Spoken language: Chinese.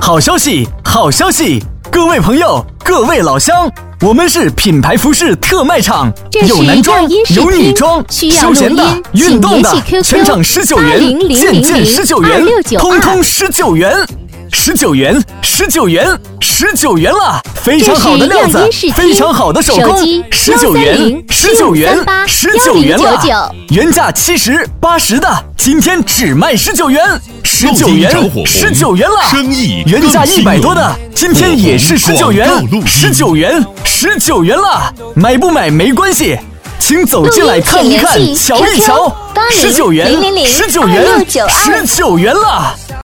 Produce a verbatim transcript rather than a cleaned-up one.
好消息，好消息！各位朋友，各位老乡，我们是品牌服饰特卖场，有男装，有女装，休闲的、运动的，全场十九元，件件十九元，通通十九元，十九元，十九元，十九元啦！非常好的料子，非常好的手工，十九元，十九元，十九元啦！原价七十、八十的，今天只卖十九元。十九元，十九元了！生意原价一百多的，今天也是十九元，十九元，十九元了！买不买没关系，请走进来看一看，瞧一瞧，十九元，十九元，十九元了！